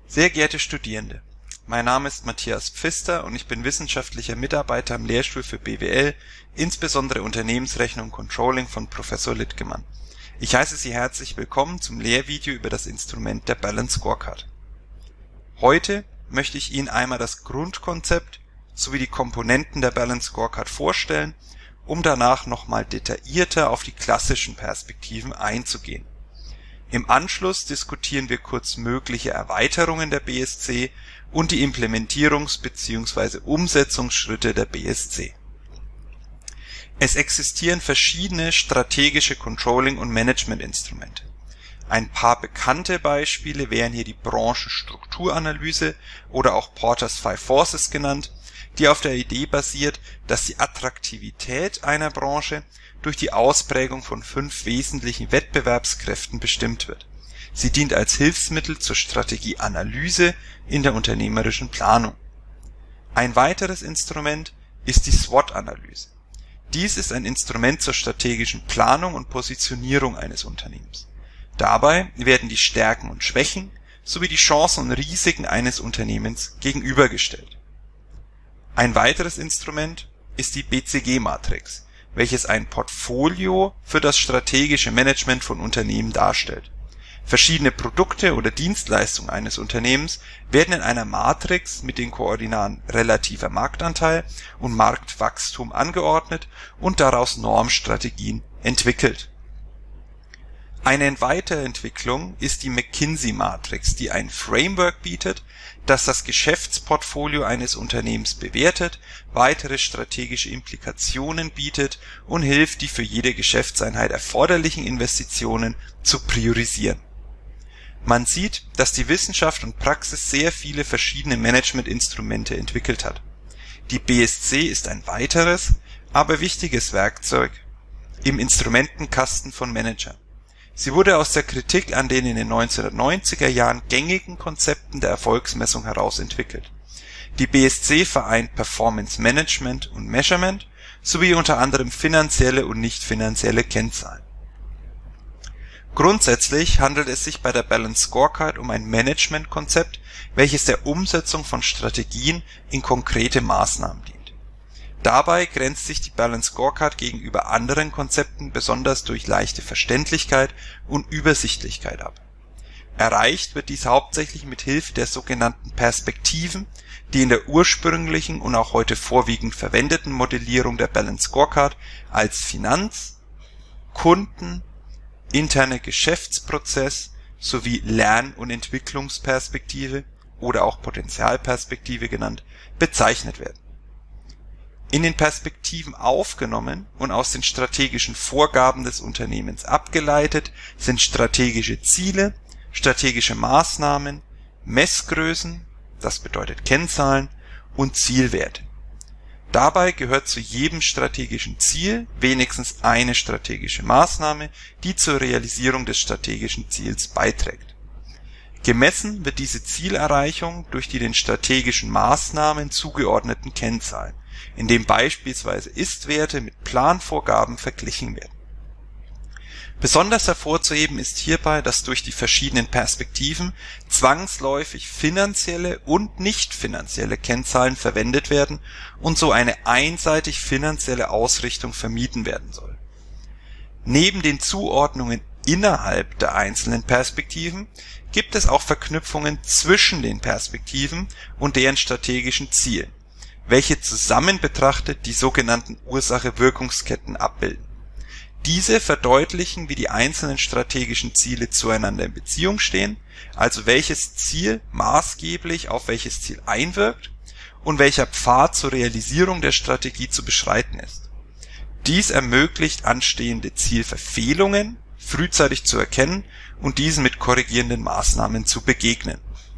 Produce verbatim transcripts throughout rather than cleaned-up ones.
Sehr geehrte Studierende, mein Name ist Matthias Pfister und ich bin wissenschaftlicher Mitarbeiter am Lehrstuhl für B W L, insbesondere Unternehmensrechnung und Controlling von Professor Littgemann. Ich heiße Sie herzlich willkommen zum Lehrvideo über das Instrument der Balanced Scorecard. Heute möchte ich Ihnen einmal das Grundkonzept sowie die Komponenten der Balanced Scorecard vorstellen, um danach nochmal detaillierter auf die klassischen Perspektiven einzugehen. Im Anschluss diskutieren wir kurz mögliche Erweiterungen der B S C und die Implementierungs- bzw. Umsetzungsschritte der B S C. Es existieren verschiedene strategische Controlling- und Managementinstrumente. Ein paar bekannte Beispiele wären hier die Branchenstrukturanalyse oder auch Porter's Five Forces genannt, die auf der Idee basiert, dass die Attraktivität einer Branche durch die Ausprägung von fünf wesentlichen Wettbewerbskräften bestimmt wird. Sie dient als Hilfsmittel zur Strategieanalyse in der unternehmerischen Planung. Ein weiteres Instrument ist die SWOT-Analyse. Dies ist ein Instrument zur strategischen Planung und Positionierung eines Unternehmens. Dabei werden die Stärken und Schwächen sowie die Chancen und Risiken eines Unternehmens gegenübergestellt. Ein weiteres Instrument ist die B C G-Matrix, welches ein Portfolio für das strategische Management von Unternehmen darstellt. Verschiedene Produkte oder Dienstleistungen eines Unternehmens werden in einer Matrix mit den Koordinaten relativer Marktanteil und Marktwachstum angeordnet und daraus Normstrategien entwickelt. Eine Weiterentwicklung ist die McKinsey-Matrix, die ein Framework bietet, das das Geschäftsportfolio eines Unternehmens bewertet, weitere strategische Implikationen bietet und hilft, die für jede Geschäftseinheit erforderlichen Investitionen zu priorisieren. Man sieht, dass die Wissenschaft und Praxis sehr viele verschiedene Managementinstrumente entwickelt hat. Die B S C ist ein weiteres, aber wichtiges Werkzeug im Instrumentenkasten von Managern. Sie wurde aus der Kritik an den in den neunzehnhundertneunziger Jahren gängigen Konzepten der Erfolgsmessung heraus entwickelt. Die B S C vereint Performance Management und Measurement sowie unter anderem finanzielle und nicht finanzielle Kennzahlen. Grundsätzlich handelt es sich bei der Balanced Scorecard um ein Managementkonzept, welches der Umsetzung von Strategien in konkrete Maßnahmen dient. Dabei grenzt sich die Balanced Scorecard gegenüber anderen Konzepten besonders durch leichte Verständlichkeit und Übersichtlichkeit ab. Erreicht wird dies hauptsächlich mit Hilfe der sogenannten Perspektiven, die in der ursprünglichen und auch heute vorwiegend verwendeten Modellierung der Balanced Scorecard als Finanz-, Kunden-, interne Geschäftsprozess sowie Lern- und Entwicklungsperspektive oder auch Potenzialperspektive genannt, bezeichnet werden. In den Perspektiven aufgenommen und aus den strategischen Vorgaben des Unternehmens abgeleitet sind strategische Ziele, strategische Maßnahmen, Messgrößen, das bedeutet Kennzahlen, und Zielwerte. Dabei gehört zu jedem strategischen Ziel wenigstens eine strategische Maßnahme, die zur Realisierung des strategischen Ziels beiträgt. Gemessen wird diese Zielerreichung durch die den strategischen Maßnahmen zugeordneten Kennzahlen, indem beispielsweise Ist-Werte mit Planvorgaben verglichen werden. Besonders hervorzuheben ist hierbei, dass durch die verschiedenen Perspektiven zwangsläufig finanzielle und nicht finanzielle Kennzahlen verwendet werden und so eine einseitig finanzielle Ausrichtung vermieden werden soll. Neben den Zuordnungen innerhalb der einzelnen Perspektiven gibt es auch Verknüpfungen zwischen den Perspektiven und deren strategischen Zielen, welche zusammen betrachtet die sogenannten Ursache-Wirkungsketten abbilden. Diese verdeutlichen, wie die einzelnen strategischen Ziele zueinander in Beziehung stehen, also welches Ziel maßgeblich auf welches Ziel einwirkt und welcher Pfad zur Realisierung der Strategie zu beschreiten ist. Dies ermöglicht anstehende Zielverfehlungen frühzeitig zu erkennen und diesen mit korrigierenden Maßnahmen zu begegnen.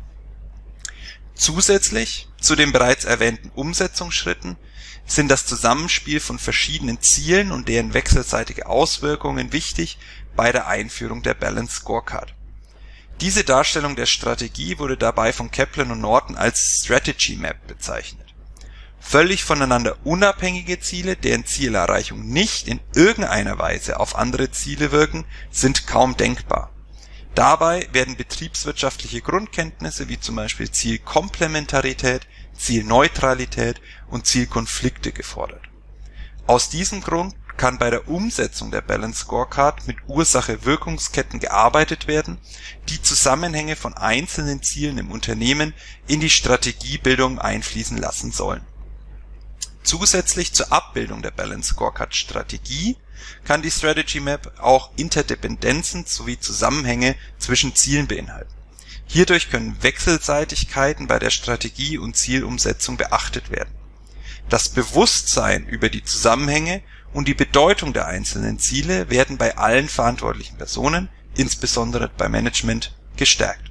Zusätzlich zu den bereits erwähnten Umsetzungsschritten sind das Zusammenspiel von verschiedenen Zielen und deren wechselseitige Auswirkungen wichtig bei der Einführung der Balanced Scorecard. Diese Darstellung der Strategie wurde dabei von Kaplan und Norton als Strategy Map bezeichnet. Völlig voneinander unabhängige Ziele, deren Zielerreichung nicht in irgendeiner Weise auf andere Ziele wirken, sind kaum denkbar. Dabei werden betriebswirtschaftliche Grundkenntnisse wie zum Beispiel Zielkomplementarität, Zielneutralität und Zielkonflikte gefordert. Aus diesem Grund kann bei der Umsetzung der Balanced Scorecard mit Ursache-Wirkungsketten gearbeitet werden, die Zusammenhänge von einzelnen Zielen im Unternehmen in die Strategiebildung einfließen lassen sollen. Zusätzlich zur Abbildung der Balanced Scorecard Strategie kann die Strategy Map auch Interdependenzen sowie Zusammenhänge zwischen Zielen beinhalten. Hierdurch können Wechselseitigkeiten bei der Strategie- und Zielumsetzung beachtet werden. Das Bewusstsein über die Zusammenhänge und die Bedeutung der einzelnen Ziele werden bei allen verantwortlichen Personen, insbesondere beim Management, gestärkt.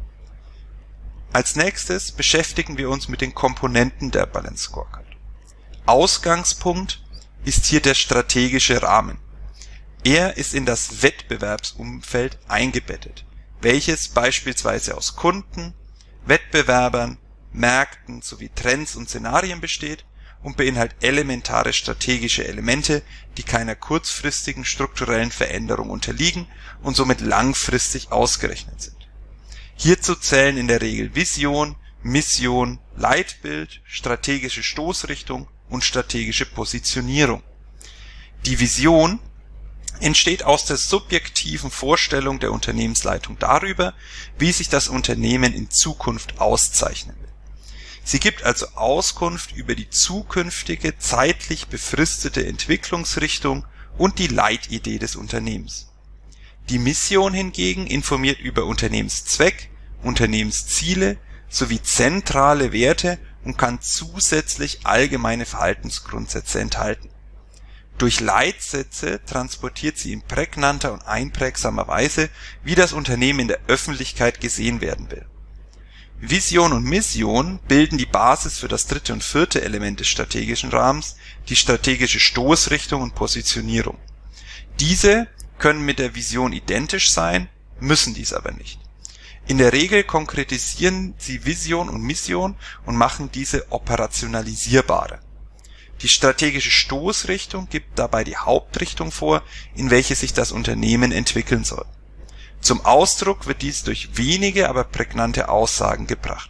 Als nächstes beschäftigen wir uns mit den Komponenten der Balanced Scorecard. Ausgangspunkt ist hier der strategische Rahmen. Er ist in das Wettbewerbsumfeld eingebettet, welches beispielsweise aus Kunden, Wettbewerbern, Märkten sowie Trends und Szenarien besteht und beinhaltet elementare strategische Elemente, die keiner kurzfristigen strukturellen Veränderung unterliegen und somit langfristig ausgerechnet sind. Hierzu zählen in der Regel Vision, Mission, Leitbild, strategische Stoßrichtung und strategische Positionierung. Die Vision entsteht aus der subjektiven Vorstellung der Unternehmensleitung darüber, wie sich das Unternehmen in Zukunft auszeichnen will. Sie gibt also Auskunft über die zukünftige, zeitlich befristete Entwicklungsrichtung und die Leitidee des Unternehmens. Die Mission hingegen informiert über Unternehmenszweck, Unternehmensziele sowie zentrale Werte und kann zusätzlich allgemeine Verhaltensgrundsätze enthalten. Durch Leitsätze transportiert sie in prägnanter und einprägsamer Weise, wie das Unternehmen in der Öffentlichkeit gesehen werden will. Vision und Mission bilden die Basis für das dritte und vierte Element des strategischen Rahmens, die strategische Stoßrichtung und Positionierung. Diese können mit der Vision identisch sein, müssen dies aber nicht. In der Regel konkretisieren sie Vision und Mission und machen diese operationalisierbarer. Die strategische Stoßrichtung gibt dabei die Hauptrichtung vor, in welche sich das Unternehmen entwickeln soll. Zum Ausdruck wird dies durch wenige, aber prägnante Aussagen gebracht.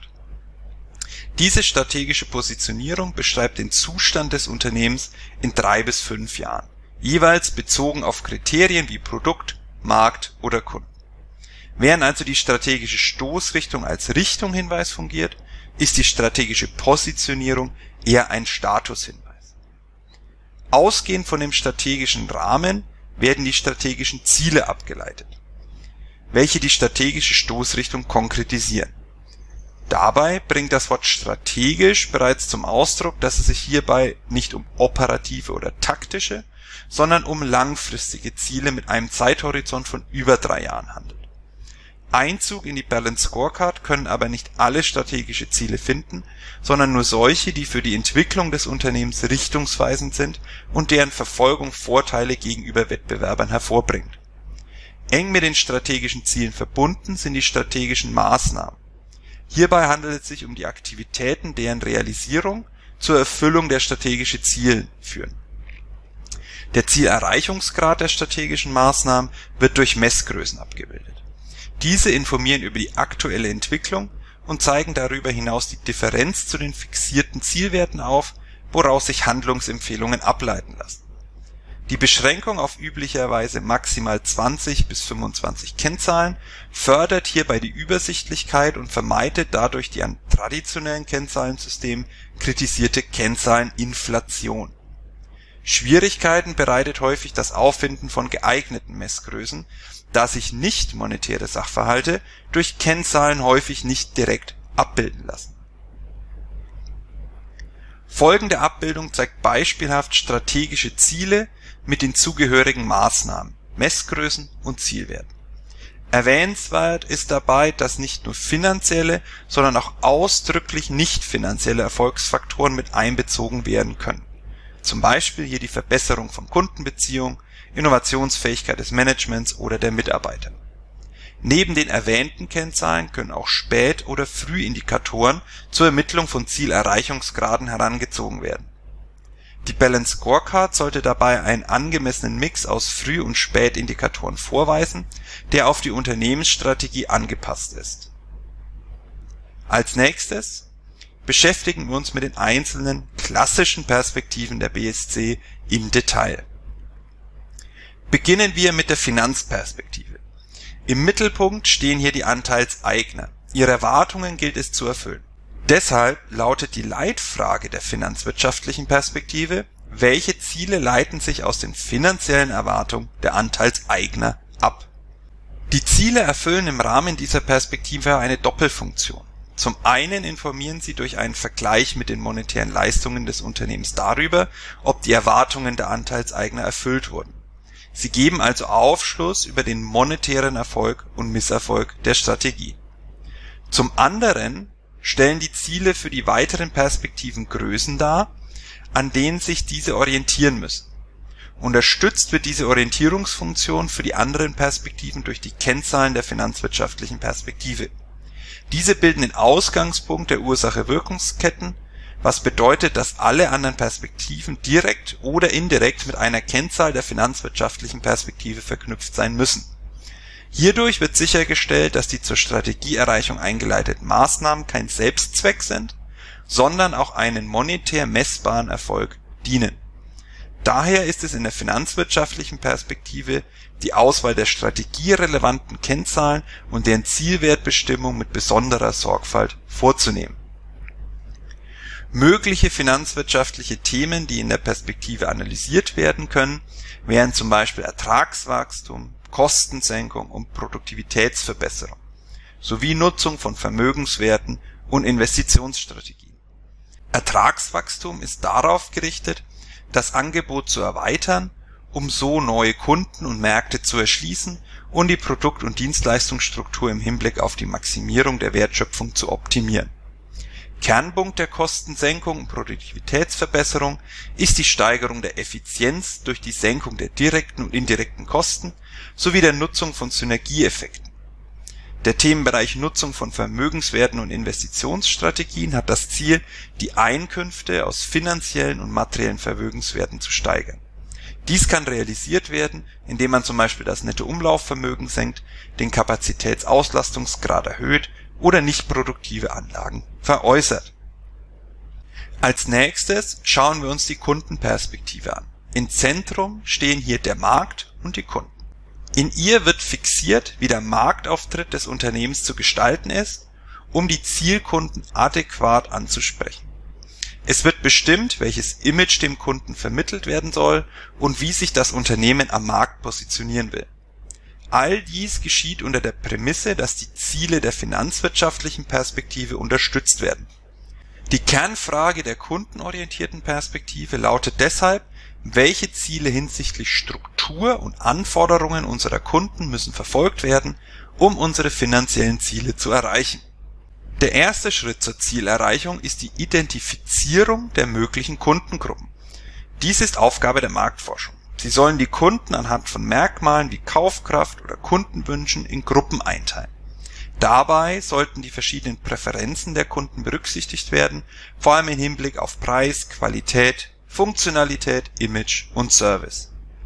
Diese strategische Positionierung beschreibt den Zustand des Unternehmens in drei bis fünf Jahren, jeweils bezogen auf Kriterien wie Produkt, Markt oder Kunden. Während also die strategische Stoßrichtung als Richtungshinweis fungiert, ist die strategische Positionierung eher ein Statushinweis. Ausgehend von dem strategischen Rahmen werden die strategischen Ziele abgeleitet, welche die strategische Stoßrichtung konkretisieren. Dabei bringt das Wort strategisch bereits zum Ausdruck, dass es sich hierbei nicht um operative oder taktische, sondern um langfristige Ziele mit einem Zeithorizont von über drei Jahren handelt. Einzug in die Balanced Scorecard können aber nicht alle strategische Ziele finden, sondern nur solche, die für die Entwicklung des Unternehmens richtungsweisend sind und deren Verfolgung Vorteile gegenüber Wettbewerbern hervorbringt. Eng mit den strategischen Zielen verbunden sind die strategischen Maßnahmen. Hierbei handelt es sich um die Aktivitäten, deren Realisierung zur Erfüllung der strategischen Ziele führen. Der Zielerreichungsgrad der strategischen Maßnahmen wird durch Messgrößen abgebildet. Diese informieren über die aktuelle Entwicklung und zeigen darüber hinaus die Differenz zu den fixierten Zielwerten auf, woraus sich Handlungsempfehlungen ableiten lassen. Die Beschränkung auf üblicherweise maximal zwanzig bis fünfundzwanzig Kennzahlen fördert hierbei die Übersichtlichkeit und vermeidet dadurch die an traditionellen Kennzahlensystemen kritisierte Kennzahleninflation. Schwierigkeiten bereitet häufig das Auffinden von geeigneten Messgrößen, da sich nicht monetäre Sachverhalte durch Kennzahlen häufig nicht direkt abbilden lassen. Folgende Abbildung zeigt beispielhaft strategische Ziele mit den zugehörigen Maßnahmen, Messgrößen und Zielwerten. Erwähnenswert ist dabei, dass nicht nur finanzielle, sondern auch ausdrücklich nicht finanzielle Erfolgsfaktoren mit einbezogen werden können. Zum Beispiel hier die Verbesserung von Kundenbeziehungen, Innovationsfähigkeit des Managements oder der Mitarbeiter. Neben den erwähnten Kennzahlen können auch Spät- oder Frühindikatoren zur Ermittlung von Zielerreichungsgraden herangezogen werden. Die Balanced Scorecard sollte dabei einen angemessenen Mix aus Früh- und Spätindikatoren vorweisen, der auf die Unternehmensstrategie angepasst ist. Als nächstes beschäftigen wir uns mit den einzelnen klassischen Perspektiven der B S C im Detail. Beginnen wir mit der Finanzperspektive. Im Mittelpunkt stehen hier die Anteilseigner. Ihre Erwartungen gilt es zu erfüllen. Deshalb lautet die Leitfrage der finanzwirtschaftlichen Perspektive: Welche Ziele leiten sich aus den finanziellen Erwartungen der Anteilseigner ab? Die Ziele erfüllen im Rahmen dieser Perspektive eine Doppelfunktion. Zum einen informieren sie durch einen Vergleich mit den monetären Leistungen des Unternehmens darüber, ob die Erwartungen der Anteilseigner erfüllt wurden. Sie geben also Aufschluss über den monetären Erfolg und Misserfolg der Strategie. Zum anderen stellen die Ziele für die weiteren Perspektiven Größen dar, an denen sich diese orientieren müssen. Unterstützt wird diese Orientierungsfunktion für die anderen Perspektiven durch die Kennzahlen der finanzwirtschaftlichen Perspektive. Diese bilden den Ausgangspunkt der Ursache-Wirkungsketten, was bedeutet, dass alle anderen Perspektiven direkt oder indirekt mit einer Kennzahl der finanzwirtschaftlichen Perspektive verknüpft sein müssen. Hierdurch wird sichergestellt, dass die zur Strategieerreichung eingeleiteten Maßnahmen kein Selbstzweck sind, sondern auch einen monetär messbaren Erfolg dienen. Daher ist es in der finanzwirtschaftlichen Perspektive die Auswahl der strategierelevanten Kennzahlen und deren Zielwertbestimmung mit besonderer Sorgfalt vorzunehmen. Mögliche finanzwirtschaftliche Themen, die in der Perspektive analysiert werden können, wären zum Beispiel Ertragswachstum, Kostensenkung und Produktivitätsverbesserung sowie Nutzung von Vermögenswerten und Investitionsstrategien. Ertragswachstum ist darauf gerichtet, das Angebot zu erweitern, um so neue Kunden und Märkte zu erschließen und die Produkt- und Dienstleistungsstruktur im Hinblick auf die Maximierung der Wertschöpfung zu optimieren. Kernpunkt der Kostensenkung und Produktivitätsverbesserung ist die Steigerung der Effizienz durch die Senkung der direkten und indirekten Kosten sowie der Nutzung von Synergieeffekten. Der Themenbereich Nutzung von Vermögenswerten und Investitionsstrategien hat das Ziel, die Einkünfte aus finanziellen und materiellen Vermögenswerten zu steigern. Dies kann realisiert werden, indem man zum Beispiel das Nettoumlaufvermögen senkt, den Kapazitätsauslastungsgrad erhöht oder nicht produktive Anlagen veräußert. Als nächstes schauen wir uns die Kundenperspektive an. Im Zentrum stehen hier der Markt und die Kunden. In ihr wird fixiert, wie der Marktauftritt des Unternehmens zu gestalten ist, um die Zielkunden adäquat anzusprechen. Es wird bestimmt, welches Image dem Kunden vermittelt werden soll und wie sich das Unternehmen am Markt positionieren will. All dies geschieht unter der Prämisse, dass die Ziele der finanzwirtschaftlichen Perspektive unterstützt werden. Die Kernfrage der kundenorientierten Perspektive lautet deshalb: Welche Ziele hinsichtlich Struktur und Anforderungen unserer Kunden müssen verfolgt werden, um unsere finanziellen Ziele zu erreichen? Der erste Schritt zur Zielerreichung ist die Identifizierung der möglichen Kundengruppen. Dies ist Aufgabe der Marktforschung. Sie sollen die Kunden anhand von Merkmalen wie Kaufkraft oder Kundenwünschen in Gruppen einteilen. Dabei sollten die verschiedenen Präferenzen der Kunden berücksichtigt werden, vor allem im Hinblick auf Preis, Qualität, Funktionalität, Image und Service.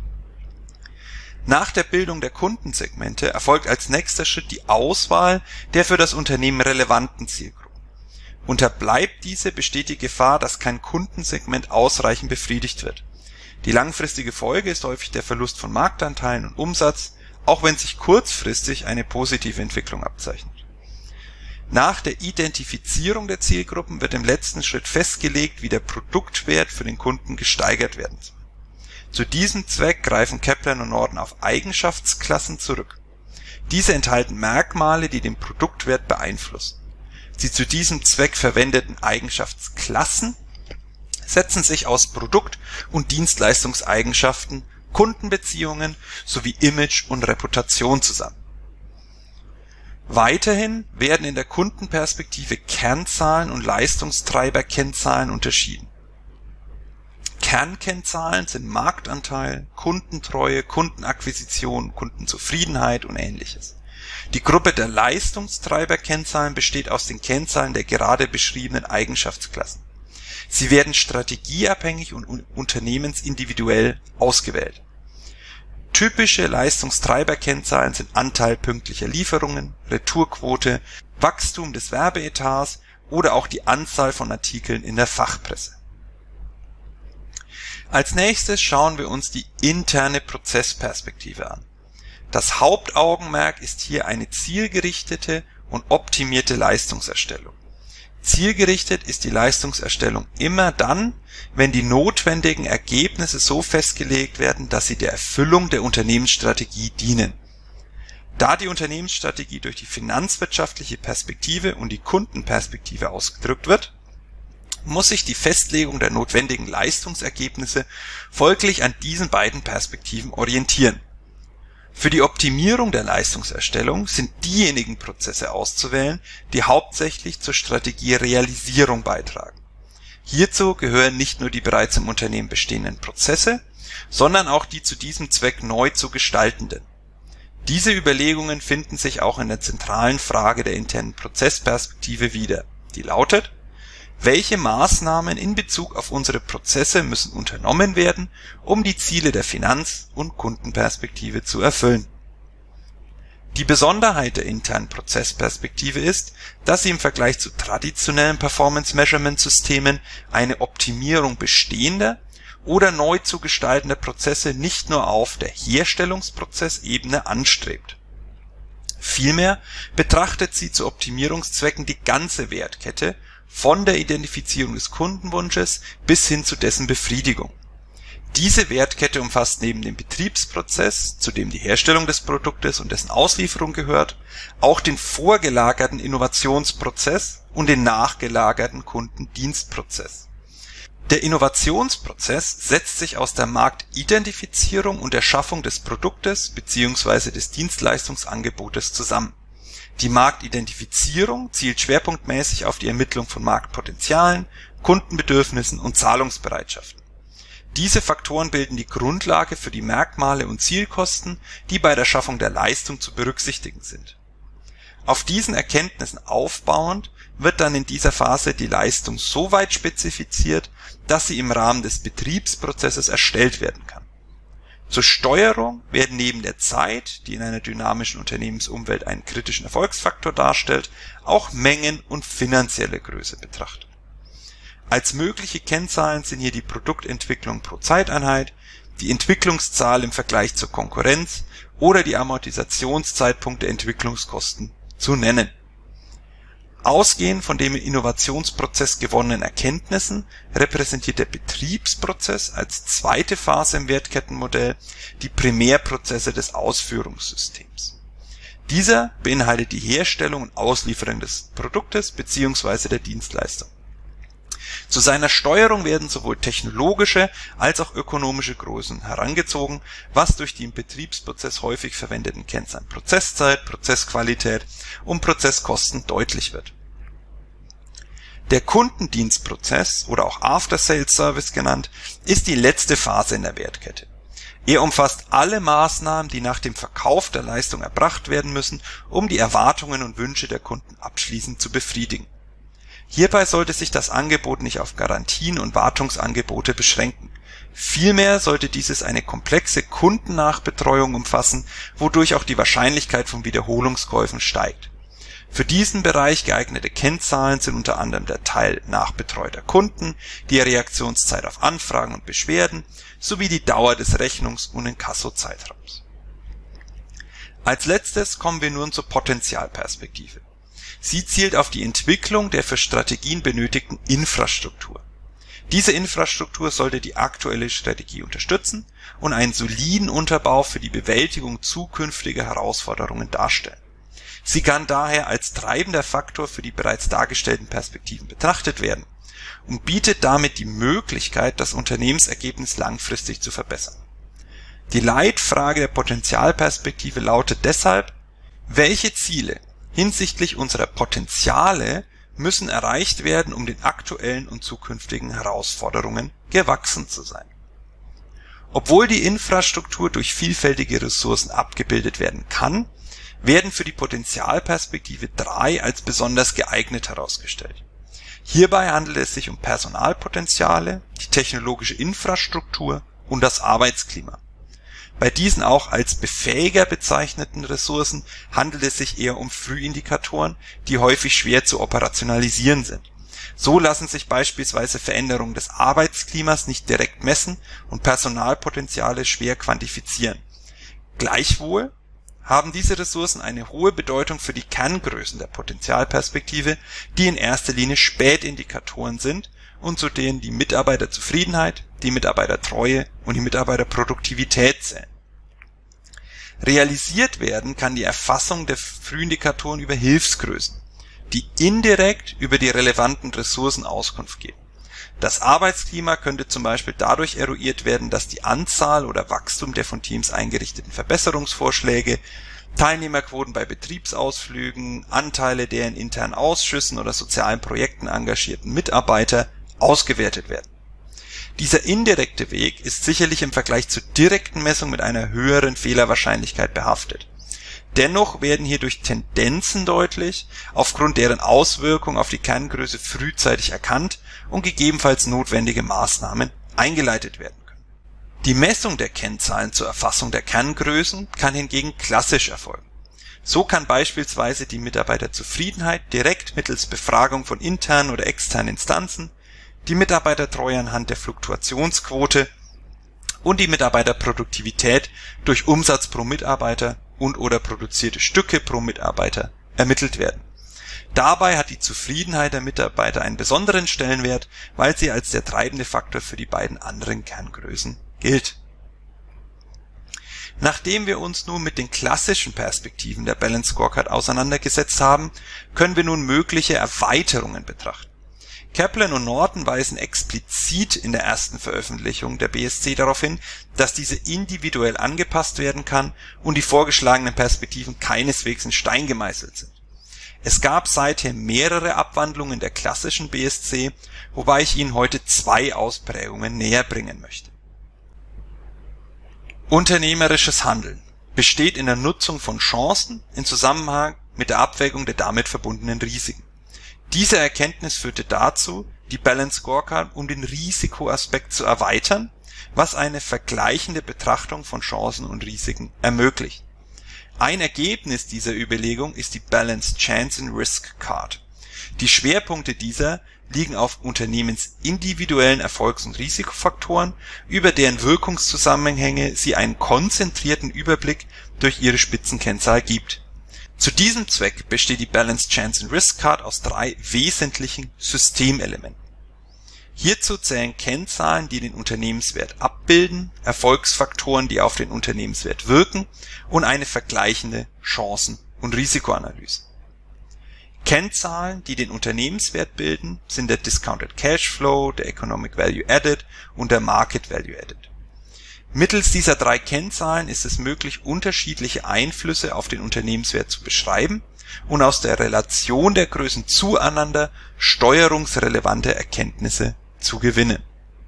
Nach der Bildung der Kundensegmente erfolgt als nächster Schritt die Auswahl der für das Unternehmen relevanten Zielgruppen. Unterbleibt diese, besteht die Gefahr, dass kein Kundensegment ausreichend befriedigt wird. Die langfristige Folge ist häufig der Verlust von Marktanteilen und Umsatz, auch wenn sich kurzfristig eine positive Entwicklung abzeichnet. Nach der Identifizierung der Zielgruppen wird im letzten Schritt festgelegt, wie der Produktwert für den Kunden gesteigert werden soll. Zu diesem Zweck greifen Kaplan und Norton auf Eigenschaftsklassen zurück. Diese enthalten Merkmale, die den Produktwert beeinflussen. Die zu diesem Zweck verwendeten Eigenschaftsklassen setzen sich aus Produkt- und Dienstleistungseigenschaften, Kundenbeziehungen sowie Image und Reputation zusammen. Weiterhin werden in der Kundenperspektive Kernzahlen und Leistungstreiberkennzahlen unterschieden. Kernkennzahlen sind Marktanteil, Kundentreue, Kundenakquisition, Kundenzufriedenheit und Ähnliches. Die Gruppe der Leistungstreiberkennzahlen besteht aus den Kennzahlen der gerade beschriebenen Eigenschaftsklassen. Sie werden strategieabhängig und unternehmensindividuell ausgewählt. Typische Leistungstreiberkennzahlen sind Anteil pünktlicher Lieferungen, Retourquote, Wachstum des Werbeetats oder auch die Anzahl von Artikeln in der Fachpresse. Als nächstes schauen wir uns die interne Prozessperspektive an. Das Hauptaugenmerk ist hier eine zielgerichtete und optimierte Leistungserstellung. Zielgerichtet ist die Leistungserstellung immer dann, wenn die notwendigen Ergebnisse so festgelegt werden, dass sie der Erfüllung der Unternehmensstrategie dienen. Da die Unternehmensstrategie durch die finanzwirtschaftliche Perspektive und die Kundenperspektive ausgedrückt wird, muss sich die Festlegung der notwendigen Leistungsergebnisse folglich an diesen beiden Perspektiven orientieren. Für die Optimierung der Leistungserstellung sind diejenigen Prozesse auszuwählen, die hauptsächlich zur Strategierealisierung beitragen. Hierzu gehören nicht nur die bereits im Unternehmen bestehenden Prozesse, sondern auch die zu diesem Zweck neu zu gestaltenden. Diese Überlegungen finden sich auch in der zentralen Frage der internen Prozessperspektive wieder, die lautet: Welche Maßnahmen in Bezug auf unsere Prozesse müssen unternommen werden, um die Ziele der Finanz- und Kundenperspektive zu erfüllen? Die Besonderheit der internen Prozessperspektive ist, dass sie im Vergleich zu traditionellen Performance-Measurement-Systemen eine Optimierung bestehender oder neu zu gestaltender Prozesse nicht nur auf der Herstellungsprozessebene anstrebt. Vielmehr betrachtet sie zu Optimierungszwecken die ganze Wertkette von der Identifizierung des Kundenwunsches bis hin zu dessen Befriedigung. Diese Wertkette umfasst neben dem Betriebsprozess, zu dem die Herstellung des Produktes und dessen Auslieferung gehört, auch den vorgelagerten Innovationsprozess und den nachgelagerten Kundendienstprozess. Der Innovationsprozess setzt sich aus der Marktidentifizierung und der Schaffung des Produktes bzw. des Dienstleistungsangebotes zusammen. Die Marktidentifizierung zielt schwerpunktmäßig auf die Ermittlung von Marktpotenzialen, Kundenbedürfnissen und Zahlungsbereitschaften. Diese Faktoren bilden die Grundlage für die Merkmale und Zielkosten, die bei der Schaffung der Leistung zu berücksichtigen sind. Auf diesen Erkenntnissen aufbauend wird dann in dieser Phase die Leistung so weit spezifiziert, dass sie im Rahmen des Betriebsprozesses erstellt werden kann. Zur Steuerung werden neben der Zeit, die in einer dynamischen Unternehmensumwelt einen kritischen Erfolgsfaktor darstellt, auch Mengen und finanzielle Größe betrachtet. Als mögliche Kennzahlen sind hier die Produktentwicklung pro Zeiteinheit, die Entwicklungszahl im Vergleich zur Konkurrenz oder die Amortisationszeitpunkt der Entwicklungskosten zu nennen. Ausgehend von dem im Innovationsprozess gewonnenen Erkenntnissen repräsentiert der Betriebsprozess als zweite Phase im Wertkettenmodell die Primärprozesse des Ausführungssystems. Dieser beinhaltet die Herstellung und Auslieferung des Produktes bzw. der Dienstleistung. Zu seiner Steuerung werden sowohl technologische als auch ökonomische Größen herangezogen, was durch die im Betriebsprozess häufig verwendeten Kennzahlen Prozesszeit, Prozessqualität und Prozesskosten deutlich wird. Der Kundendienstprozess oder auch After-Sales-Service genannt, ist die letzte Phase in der Wertkette. Er umfasst alle Maßnahmen, die nach dem Verkauf der Leistung erbracht werden müssen, um die Erwartungen und Wünsche der Kunden abschließend zu befriedigen. Hierbei sollte sich das Angebot nicht auf Garantien und Wartungsangebote beschränken. Vielmehr sollte dieses eine komplexe Kundennachbetreuung umfassen, wodurch auch die Wahrscheinlichkeit von Wiederholungskäufen steigt. Für diesen Bereich geeignete Kennzahlen sind unter anderem der Teil nachbetreuter Kunden, die Reaktionszeit auf Anfragen und Beschwerden sowie die Dauer des Rechnungs- und Inkassozeitraums. Als letztes kommen wir nun zur Potenzialperspektive. Sie zielt auf die Entwicklung der für Strategien benötigten Infrastruktur. Diese Infrastruktur sollte die aktuelle Strategie unterstützen und einen soliden Unterbau für die Bewältigung zukünftiger Herausforderungen darstellen. Sie kann daher als treibender Faktor für die bereits dargestellten Perspektiven betrachtet werden und bietet damit die Möglichkeit, das Unternehmensergebnis langfristig zu verbessern. Die Leitfrage der Potenzialperspektive lautet deshalb: Welche Ziele hinsichtlich unserer Potenziale müssen erreicht werden, um den aktuellen und zukünftigen Herausforderungen gewachsen zu sein? Obwohl die Infrastruktur durch vielfältige Ressourcen abgebildet werden kann, werden für die Potenzialperspektive drei als besonders geeignet herausgestellt. Hierbei handelt es sich um Personalpotenziale, die technologische Infrastruktur und das Arbeitsklima. Bei diesen auch als Befähiger bezeichneten Ressourcen handelt es sich eher um Frühindikatoren, die häufig schwer zu operationalisieren sind. So lassen sich beispielsweise Veränderungen des Arbeitsklimas nicht direkt messen und Personalpotenziale schwer quantifizieren. Gleichwohl haben diese Ressourcen eine hohe Bedeutung für die Kerngrößen der Potentialperspektive, die in erster Linie Spätindikatoren sind und zu denen die Mitarbeiterzufriedenheit, die Mitarbeitertreue und die Mitarbeiterproduktivität zählen. Realisiert werden kann die Erfassung der Frühindikatoren über Hilfsgrößen, die indirekt über die relevanten Ressourcen Auskunft geben. Das Arbeitsklima könnte zum Beispiel dadurch eruiert werden, dass die Anzahl oder Wachstum der von Teams eingerichteten Verbesserungsvorschläge, Teilnehmerquoten bei Betriebsausflügen, Anteile der in internen Ausschüssen oder sozialen Projekten engagierten Mitarbeiter ausgewertet werden. Dieser indirekte Weg ist sicherlich im Vergleich zur direkten Messung mit einer höheren Fehlerwahrscheinlichkeit behaftet. Dennoch werden hierdurch Tendenzen deutlich, aufgrund deren Auswirkungen auf die Kerngröße frühzeitig erkannt und gegebenenfalls notwendige Maßnahmen eingeleitet werden können. Die Messung der Kennzahlen zur Erfassung der Kerngrößen kann hingegen klassisch erfolgen. So kann beispielsweise die Mitarbeiterzufriedenheit direkt mittels Befragung von internen oder externen Instanzen, die Mitarbeitertreue anhand der Fluktuationsquote und die Mitarbeiterproduktivität durch Umsatz pro Mitarbeiter und oder produzierte Stücke pro Mitarbeiter ermittelt werden. Dabei hat die Zufriedenheit der Mitarbeiter einen besonderen Stellenwert, weil sie als der treibende Faktor für die beiden anderen Kerngrößen gilt. Nachdem wir uns nun mit den klassischen Perspektiven der Balanced Scorecard auseinandergesetzt haben, können wir nun mögliche Erweiterungen betrachten. Kaplan und Norton weisen explizit in der ersten Veröffentlichung der B S C darauf hin, dass diese individuell angepasst werden kann und die vorgeschlagenen Perspektiven keineswegs in Stein gemeißelt sind. Es gab seither mehrere Abwandlungen der klassischen B S C, wobei ich Ihnen heute zwei Ausprägungen näher bringen möchte. Unternehmerisches Handeln besteht in der Nutzung von Chancen in Zusammenhang mit der Abwägung der damit verbundenen Risiken. Diese Erkenntnis führte dazu, die Balanced Scorecard um den Risikoaspekt zu erweitern, was eine vergleichende Betrachtung von Chancen und Risiken ermöglicht. Ein Ergebnis dieser Überlegung ist die Balanced Chance and Risk Card. Die Schwerpunkte dieser liegen auf unternehmensindividuellen Erfolgs- und Risikofaktoren, über deren Wirkungszusammenhänge sie einen konzentrierten Überblick durch ihre Spitzenkennzahl gibt. Zu diesem Zweck besteht die Balanced Chance and Risk Card aus drei wesentlichen Systemelementen. Hierzu zählen Kennzahlen, die den Unternehmenswert abbilden, Erfolgsfaktoren, die auf den Unternehmenswert wirken und eine vergleichende Chancen- und Risikoanalyse. Kennzahlen, die den Unternehmenswert bilden, sind der Discounted Cashflow, der Economic Value Added und der Market Value Added. Mittels dieser drei Kennzahlen ist es möglich, unterschiedliche Einflüsse auf den Unternehmenswert zu beschreiben und aus der Relation der Größen zueinander steuerungsrelevante Erkenntnisse zu gewinnen.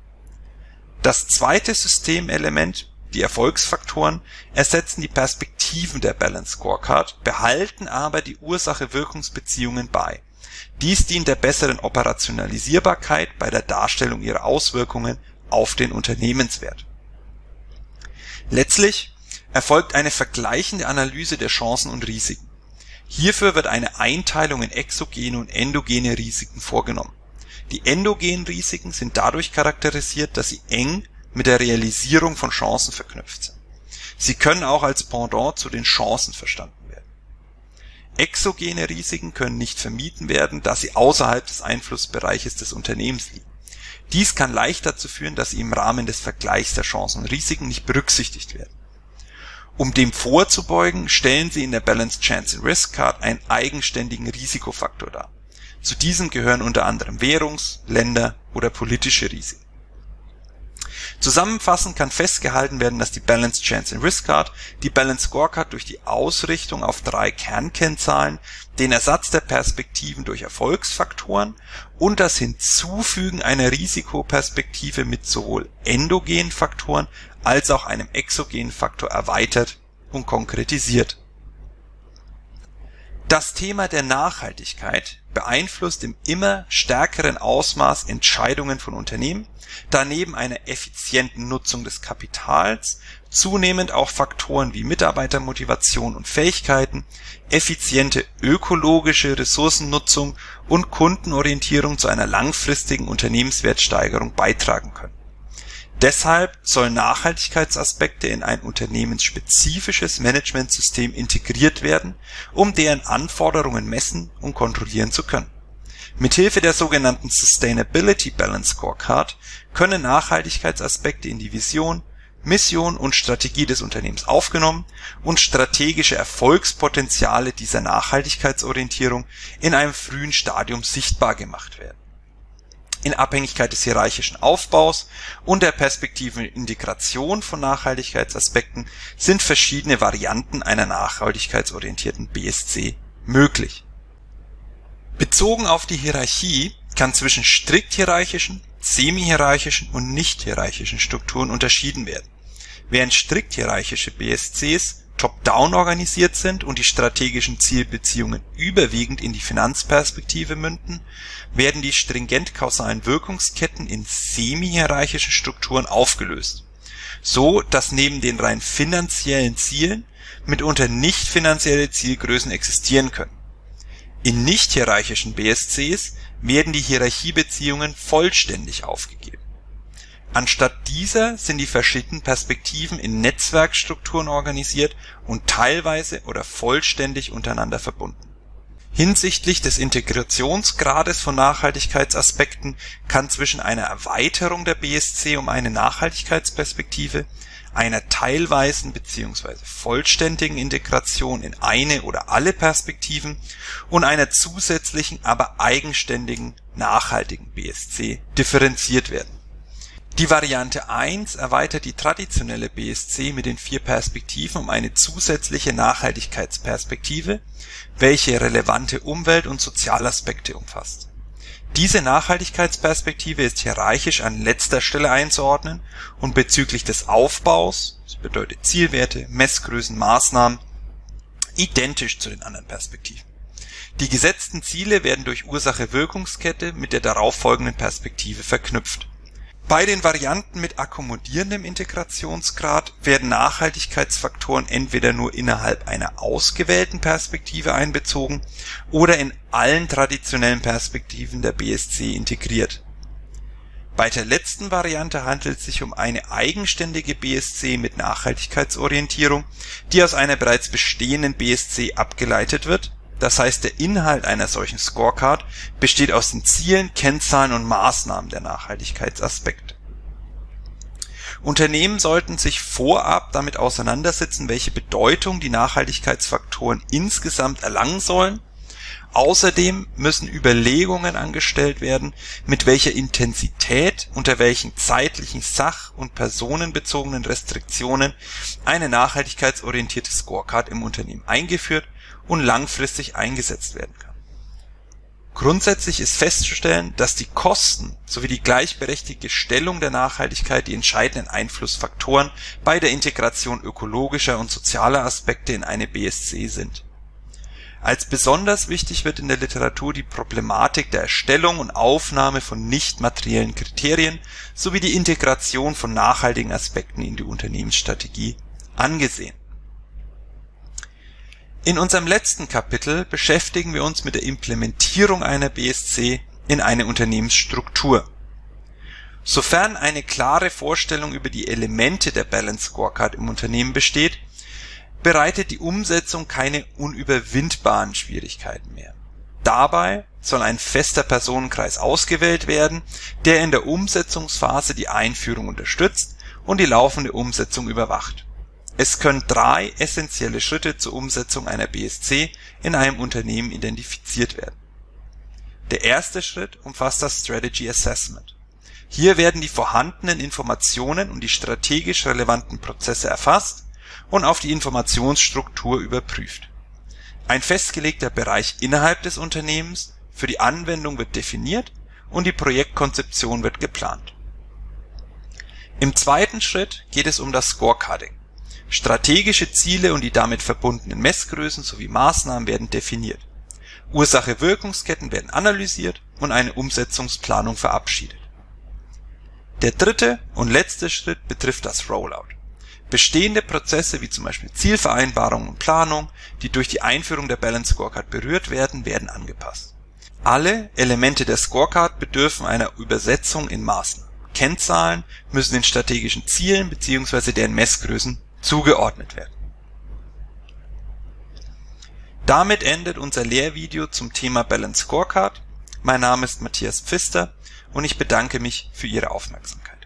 Das zweite Systemelement, die Erfolgsfaktoren, ersetzen die Perspektiven der Balanced Scorecard, behalten aber die Ursache-Wirkungsbeziehungen bei. Dies dient der besseren Operationalisierbarkeit bei der Darstellung ihrer Auswirkungen auf den Unternehmenswert. Letztlich erfolgt eine vergleichende Analyse der Chancen und Risiken. Hierfür wird eine Einteilung in exogene und endogene Risiken vorgenommen. Die endogenen Risiken sind dadurch charakterisiert, dass sie eng mit der Realisierung von Chancen verknüpft sind. Sie können auch als Pendant zu den Chancen verstanden werden. Exogene Risiken können nicht vermieden werden, da sie außerhalb des Einflussbereiches des Unternehmens liegen. Dies kann leicht dazu führen, dass sie im Rahmen des Vergleichs der Chancen und Risiken nicht berücksichtigt werden. Um dem vorzubeugen, stellen sie in der Balanced Chance and Risk Card einen eigenständigen Risikofaktor dar. Zu diesem gehören unter anderem Währungs-, Länder- oder politische Risiken. Zusammenfassend kann festgehalten werden, dass die Balanced Chance and Risk Card die Balanced Scorecard durch die Ausrichtung auf drei Kernkennzahlen, den Ersatz der Perspektiven durch Erfolgsfaktoren und das Hinzufügen einer Risikoperspektive mit sowohl endogenen Faktoren als auch einem exogenen Faktor erweitert und konkretisiert. Das Thema der Nachhaltigkeit beeinflusst im immer stärkeren Ausmaß Entscheidungen von Unternehmen, da neben einer effizienten Nutzung des Kapitals zunehmend auch Faktoren wie Mitarbeitermotivation und Fähigkeiten, effiziente ökologische Ressourcennutzung und Kundenorientierung zu einer langfristigen Unternehmenswertsteigerung beitragen können. Deshalb sollen Nachhaltigkeitsaspekte in ein unternehmensspezifisches Managementsystem integriert werden, um deren Anforderungen messen und kontrollieren zu können. Mithilfe der sogenannten Sustainability Balance Scorecard können Nachhaltigkeitsaspekte in die Vision, Mission und Strategie des Unternehmens aufgenommen und strategische Erfolgspotenziale dieser Nachhaltigkeitsorientierung in einem frühen Stadium sichtbar gemacht werden. In Abhängigkeit des hierarchischen Aufbaus und der perspektiven Integration von Nachhaltigkeitsaspekten sind verschiedene Varianten einer nachhaltigkeitsorientierten B S C möglich. Bezogen auf die Hierarchie kann zwischen strikt hierarchischen, semi-hierarchischen und nicht-hierarchischen Strukturen unterschieden werden. Während strikt hierarchische B S Cs top-down organisiert sind und die strategischen Zielbeziehungen überwiegend in die Finanzperspektive münden, werden die stringent kausalen Wirkungsketten in semi-hierarchischen Strukturen aufgelöst, so dass neben den rein finanziellen Zielen mitunter nicht finanzielle Zielgrößen existieren können. In nicht-hierarchischen B S Cs werden die Hierarchiebeziehungen vollständig aufgegeben. Anstatt dieser sind die verschiedenen Perspektiven in Netzwerkstrukturen organisiert und teilweise oder vollständig untereinander verbunden. Hinsichtlich des Integrationsgrades von Nachhaltigkeitsaspekten kann zwischen einer Erweiterung der B S C um eine Nachhaltigkeitsperspektive, einer teilweisen bzw. vollständigen Integration in eine oder alle Perspektiven und einer zusätzlichen, aber eigenständigen nachhaltigen B S C differenziert werden. Die Variante eins erweitert die traditionelle B S C mit den vier Perspektiven um eine zusätzliche Nachhaltigkeitsperspektive, welche relevante Umwelt- und Sozialaspekte umfasst. Diese Nachhaltigkeitsperspektive ist hierarchisch an letzter Stelle einzuordnen und bezüglich des Aufbaus, das bedeutet Zielwerte, Messgrößen, Maßnahmen, identisch zu den anderen Perspektiven. Die gesetzten Ziele werden durch Ursache-Wirkungskette mit der darauffolgenden Perspektive verknüpft. Bei den Varianten mit akkommodierendem Integrationsgrad werden Nachhaltigkeitsfaktoren entweder nur innerhalb einer ausgewählten Perspektive einbezogen oder in allen traditionellen Perspektiven der B S C integriert. Bei der letzten Variante handelt es sich um eine eigenständige B S C mit Nachhaltigkeitsorientierung, die aus einer bereits bestehenden B S C abgeleitet wird. Das heißt, der Inhalt einer solchen Scorecard besteht aus den Zielen, Kennzahlen und Maßnahmen der Nachhaltigkeitsaspekte. Unternehmen sollten sich vorab damit auseinandersetzen, welche Bedeutung die Nachhaltigkeitsfaktoren insgesamt erlangen sollen. Außerdem müssen Überlegungen angestellt werden, mit welcher Intensität, unter welchen zeitlichen, sach- und personenbezogenen Restriktionen eine nachhaltigkeitsorientierte Scorecard im Unternehmen eingeführt und langfristig eingesetzt werden kann. Grundsätzlich ist festzustellen, dass die Kosten sowie die gleichberechtigte Stellung der Nachhaltigkeit die entscheidenden Einflussfaktoren bei der Integration ökologischer und sozialer Aspekte in eine B S C sind. Als besonders wichtig wird in der Literatur die Problematik der Erstellung und Aufnahme von nicht materiellen Kriterien sowie die Integration von nachhaltigen Aspekten in die Unternehmensstrategie angesehen. In unserem letzten Kapitel beschäftigen wir uns mit der Implementierung einer B S C in eine Unternehmensstruktur. Sofern eine klare Vorstellung über die Elemente der Balance Scorecard im Unternehmen besteht, bereitet die Umsetzung keine unüberwindbaren Schwierigkeiten mehr. Dabei soll ein fester Personenkreis ausgewählt werden, der in der Umsetzungsphase die Einführung unterstützt und die laufende Umsetzung überwacht. Es können drei essentielle Schritte zur Umsetzung einer B S C in einem Unternehmen identifiziert werden. Der erste Schritt umfasst das Strategy Assessment. Hier werden die vorhandenen Informationen und die strategisch relevanten Prozesse erfasst und auf die Informationsstruktur überprüft. Ein festgelegter Bereich innerhalb des Unternehmens für die Anwendung wird definiert und die Projektkonzeption wird geplant. Im zweiten Schritt geht es um das Scorecarding. Strategische Ziele und die damit verbundenen Messgrößen sowie Maßnahmen werden definiert. Ursache-Wirkungsketten werden analysiert und eine Umsetzungsplanung verabschiedet. Der dritte und letzte Schritt betrifft das Rollout. Bestehende Prozesse wie zum Beispiel Zielvereinbarung und Planung, die durch die Einführung der Balanced Scorecard berührt werden, werden angepasst. Alle Elemente der Scorecard bedürfen einer Übersetzung in Maßnahmen. Kennzahlen müssen den strategischen Zielen bzw. deren Messgrößen zugeordnet werden. Damit endet unser Lehrvideo zum Thema Balanced Scorecard. Mein Name ist Matthias Pfister und ich bedanke mich für Ihre Aufmerksamkeit.